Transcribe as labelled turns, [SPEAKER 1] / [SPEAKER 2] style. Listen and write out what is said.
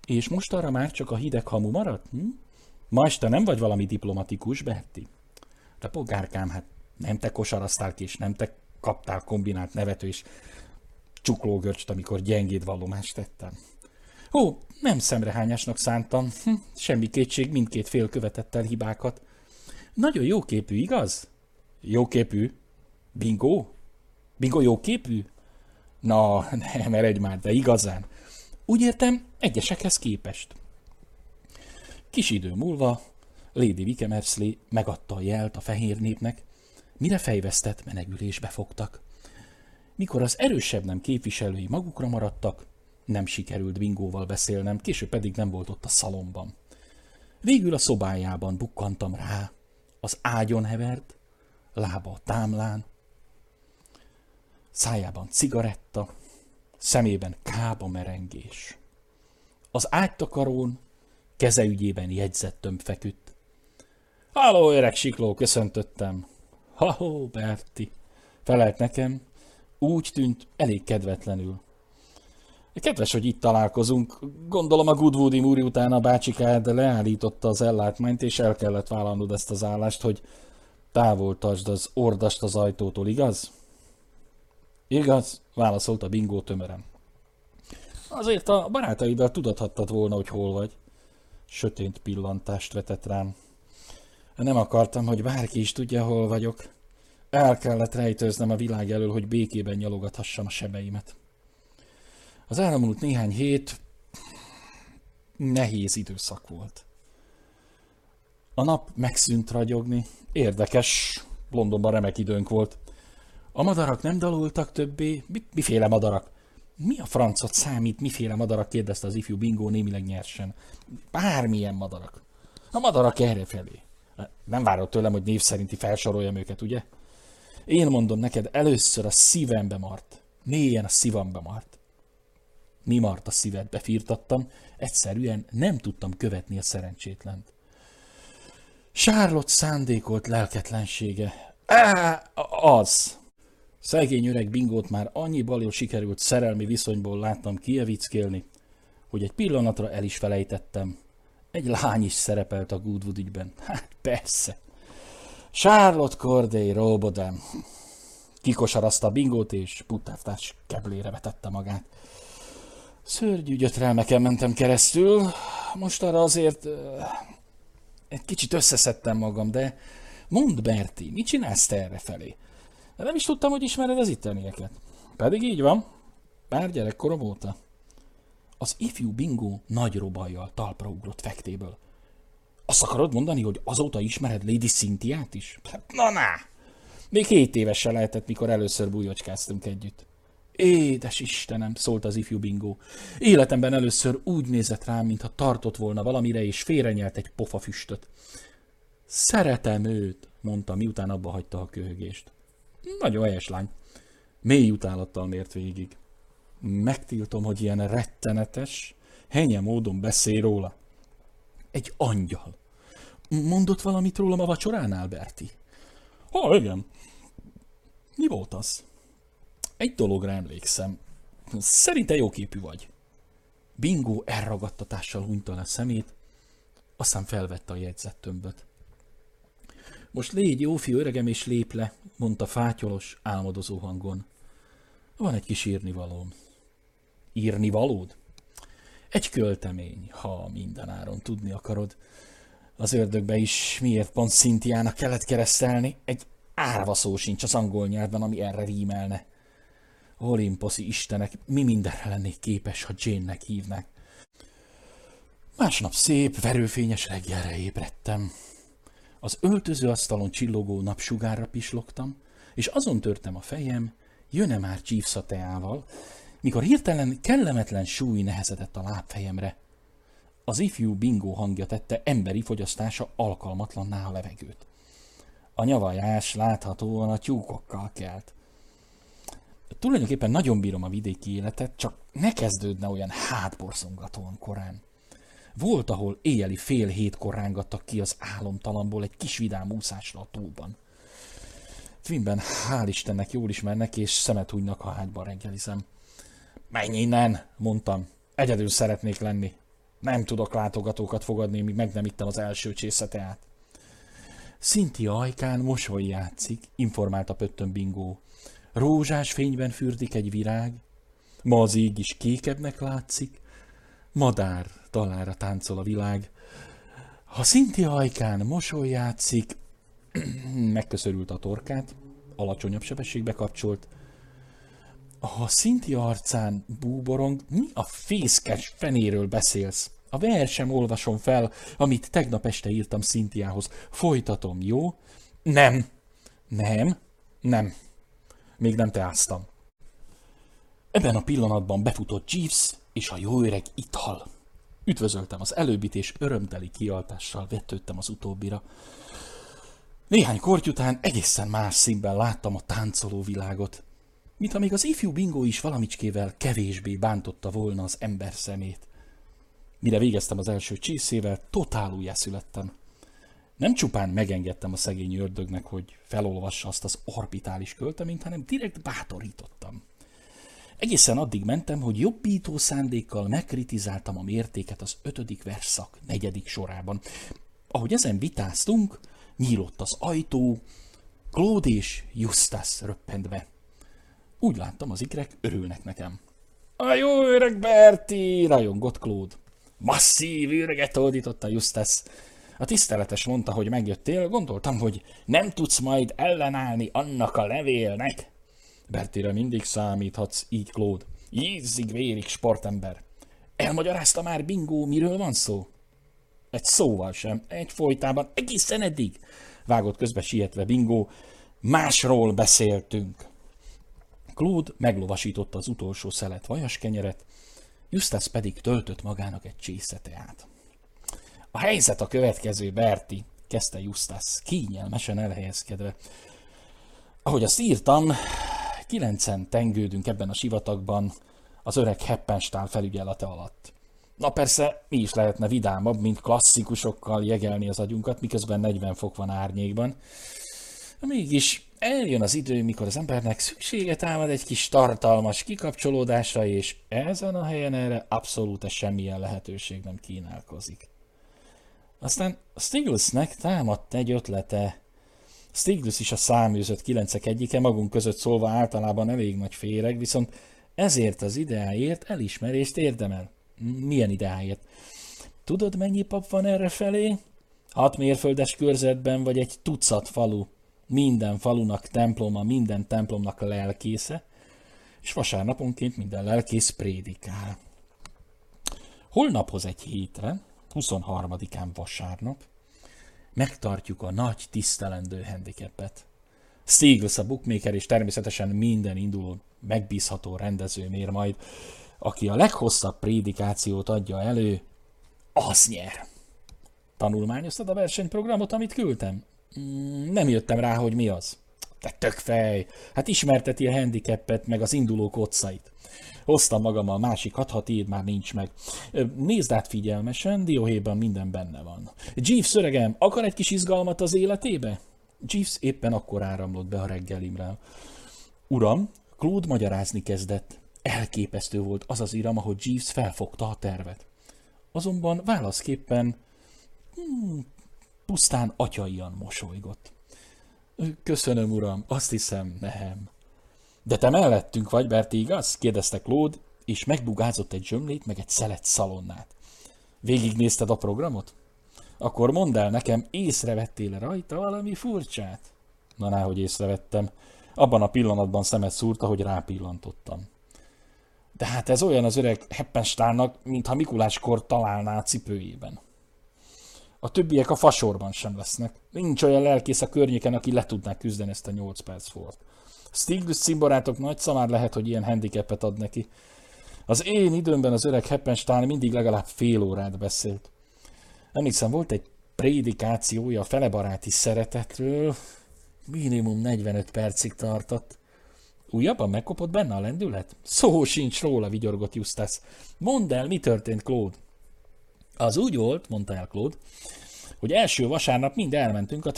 [SPEAKER 1] És most arra már csak a hideg hamu maradt? Hm? Ma este nem vagy valami diplomatikus, Berti? De polgárkám, hát nem te kosaraztál ki, és nem te kaptál kombinált nevető és csuklógörcsöt, amikor gyengéd vallomást tettem. Ó, nem szemrehányásnak szántam. Semmi kétség, mindkét fél követett el hibákat. Nagyon jóképű, igaz? Jóképű? Bingo? Bingo jóképű? Na, nem eredj már, de igazán. Úgy értem, egyesekhez képest. Kis idő múlva Lady Wickermersley megadta a jelt a fehér népnek, mire fejvesztett menekülésbe fogtak. Mikor az erősebb nem képviselői magukra maradtak, nem sikerült Bingóval beszélnem, később pedig nem volt ott a szalomban. Végül a szobájában bukkantam rá. Az ágyon hevert, lába a támlán, szájában cigaretta, szemében kába merengés. Az ágytakarón keze ügyében jegyzett tömb feküdt. Halló, öreg sikló, köszöntöttem. Ha-hó, Berti, felelt nekem, úgy tűnt elég kedvetlenül. Kedves, hogy itt találkozunk. Gondolom a Goodwoodi múri után a bácsikád leállította az ellátmányt, és el kellett vállalnod ezt az állást, hogy távol tartsd az ordast az ajtótól, igaz? Igaz, válaszolta Bingo tömören. Azért a barátaiddal tudathattad volna, hogy hol vagy. Sötét pillantást vetett rám. Nem akartam, hogy bárki is tudja, hol vagyok. El kellett rejtőznem a világ elől, hogy békében nyalogathassam a sebeimet. Az elmúlt néhány hét nehéz időszak volt. A nap megszűnt ragyogni. Érdekes, Londonban remek időnk volt. A madarak nem daloltak többé. Miféle madarak? Mi a francot számít, miféle madarak? Kérdezte az ifjú Bingo némileg nyersen. Bármilyen madarak. A madarak errefelé. Nem várod tőlem, hogy név szerinti felsoroljam őket, ugye? Én mondom neked, először a szívembe mart. Mélyen a szívembe mart. Mi mart a szívedbe, firtattam, egyszerűen nem tudtam követni a szerencsétlent. Charlotte szándékolt lelketlensége. Az! Szegény öreg Bingót már annyi balul sikerült szerelmi viszonyból láttam kievickélni, hogy egy pillanatra el is felejtettem. Egy lány is szerepelt a Goodwood ügyben. Hát persze. Charlotte Corday Robodem. Kikosarazta Bingót, és puttávtás keblére vetette magát. Szörnyű gyötrelmeken mentem keresztül. Most arra azért egy kicsit összeszedtem magam, de mondd, Berti, mit csinálsz te errefelé? Nem is tudtam, hogy ismered az ittenieket. Pedig így van. Pár gyerekkorom óta. Az ifjú Bingo nagy robajjal talpra ugrott fektéből. Azt akarod mondani, hogy azóta ismered Lady Cynthiát is? Na! Még 7 évesen lehetett, mikor először bújocskáztunk együtt. Édes Istenem, szólt az ifjú Bingo. Életemben először úgy nézett rám, mintha tartott volna valamire, és félrenyelt egy pofafüstöt. Szeretem őt, mondta, miután abba hagyta a köhögést. Nagyon helyes lány. Mély utálattal mért végig. Megtiltom, hogy ilyen rettenetes, henye módon beszél róla. Egy angyal. Mondott valamit rólam a vacsoránál, Berti? Igen. Mi volt az? Egy dologra emlékszem. Szerinte jóképű vagy. Bingo elragadtatással hunyta le a szemét, aztán felvette a jegyzettömböt. Most légy jó fiú, öregem, és lép le, mondta fátyolos, álmodozó hangon. Van egy kis írnivalóm. Írnivalód? Egy költemény, ha mindenáron tudni akarod. Az ördögbe is miért pont Cynthiának kellett keresztelni? Egy árva szó sincs az angol nyelvben, ami erre rímelne. Olimposzi istenek, mi mindenre lennék képes, ha Jane-nek hívnák. Másnap szép, verőfényes reggelre ébredtem. Az öltözőasztalon csillogó napsugárra pislogtam, és azon törtem a fejem, jön-e már Jeeves a teával, mikor hirtelen kellemetlen súly nehezedett a lábfejemre. Az ifjú Bingo hangja tette emberi fogyasztása alkalmatlanná a levegőt. A nyavajás láthatóan a tyúkokkal kelt. Tulajdonképpen nagyon bírom a vidéki életet, csak ne kezdődne olyan hátborzongatóan korán. Volt, ahol éjjeli 6:30 rángattak ki az álomtalamból egy kis vidám úszásra a tóban. Twinben hál' Istennek jól ismernek, és szemet hunynak, ha ágyban reggelizem. Menj innen, mondtam. Egyedül szeretnék lenni. Nem tudok látogatókat fogadni, míg meg nem ittem az első csészeteát. Cynthia ajkán mosoly játszik, informálta Pöttöm Bingó. Rózsás fényben fürdik egy virág, ma az ég is kékebbnek látszik, madár dalára táncol a világ. Ha Cynthia ajkán mosoly játszik, megköszörült a torkát, alacsonyabb sebességbe kapcsolt. Ha Cynthia arcán búborong, mi a fészkes fenéről beszélsz? A versem olvasom fel, amit tegnap este írtam Cynthiához. Folytatom, jó? Nem. Még nem teáztam. Ebben a pillanatban befutott Jeeves és a jó öreg ital. Üdvözöltem az előbbit, és örömteli kiáltással vetődtem az utóbbira. Néhány korty után egészen más színben láttam a táncoló világot, mintha még az ifjú Bingó is valamicskével kevésbé bántotta volna az ember szemét. Mire végeztem az első csészével, totál újjászülettem. Nem csupán megengedtem a szegény ördögnek, hogy felolvassa azt az orbitális költeményt, hanem direkt bátorítottam. Egészen addig mentem, hogy jobbító szándékkal megkritizáltam a mértéket az 5. versszak 4. sorában. Ahogy ezen vitáztunk, nyílott az ajtó, Claude és Eustace röppent be. Úgy láttam, az ikrek örülnek nekem. A jó öreg Bertie, rajongott Claude. Masszív üreget ordította Eustace. A tiszteletes mondta, hogy megjöttél, gondoltam, hogy nem tudsz majd ellenállni annak a levélnek. Bertire mindig számíthatsz, így Claude. Ízig-vérig sportember. Elmagyarázta már Bingó, miről van szó? Egy szóval sem, egyfolytában, egészen eddig. Vágott közbe sietve Bingó. Másról beszéltünk. Claude meglovasította az utolsó szelet vajaskenyeret, Eustace pedig töltött magának egy csészeteát. A helyzet a következő, Bertie, kezdte Eustace, kényelmesen elhelyezkedve. Ahogy azt írtam, 9-en tengődünk ebben a sivatagban az öreg Heppenstall felügyelete alatt. Na persze, mi is lehetne vidámabb, mint klasszikusokkal jegelni az agyunkat, miközben 40 fok van árnyékban. Mégis eljön az idő, mikor az embernek szüksége támad egy kis tartalmas kikapcsolódásra, és ezen a helyen erre abszolút semmilyen lehetőség nem kínálkozik. Aztán Stigltznek támadt egy ötlete. Stiglitz is a száműzött 9-ek egyike, magunk között szólva általában elég nagy féreg, viszont ezért az ideáért elismerést érdemel. Milyen ideáért? Tudod, mennyi pap van errefelé? 6 mérföldes körzetben vagy egy tucat falu. Minden falunak temploma, minden templomnak lelkésze, és vasárnaponként minden lelkész prédikál. Holnaphoz egy hétre, 23-án vasárnap, megtartjuk a nagy tisztelendő handicapet. Stiglitz a bookmaker, és természetesen minden induló megbízható rendező mér majd, aki a leghosszabb prédikációt adja elő, az nyer. Tanulmányoztad a versenyprogramot, amit küldtem? Nem jöttem rá, hogy mi az. Te tökfej! Hát ismerteti a handicapet, meg az indulók otcait. Hoztam magammal a másikat, ha tiéd már nincs meg. Nézd át figyelmesen, dióhéjban minden benne van. Jeeves öregem, akar egy kis izgalmat az életébe? Jeeves éppen akkor áramlott be a reggelimre. Uram, Claude magyarázni kezdett. Elképesztő volt az az iram, ahogy Jeeves felfogta a tervet. Azonban válaszképpen pusztán atyaian mosolygott. Köszönöm, uram, azt hiszem, nem. De te mellettünk vagy, Bertie, igaz? Kérdezte Claude, és megbugázott egy zsömlét, meg egy szelet szalonnát. Végignézted a programot? Akkor mondd el nekem, észrevettél rajta valami furcsát? Na, náhogy észrevettem. Abban a pillanatban szemet szúrta, hogy rápillantottam. De hát ez olyan az öreg Heppenstallnak, mintha Mikuláskor találná a cipőjében. A többiek a fasorban sem lesznek. Nincs olyan lelkész a környéken, aki le tudná küzdeni ezt a 8 perc volt. Stiglitz cimborátok nagy szamár lehet, hogy ilyen handicapet ad neki. Az én időmben az öreg Heppenstall mindig legalább fél órát beszélt. Emlékszem, volt egy prédikációja a felebaráti szeretetről, minimum 45 percig tartott. Újabban megkopott benne a lendület? Szó sincs róla, vigyorgott Eustace. Mondd el, mi történt, Claude? Az úgy volt, mondta el Claude, hogy első vasárnap mind elmentünk a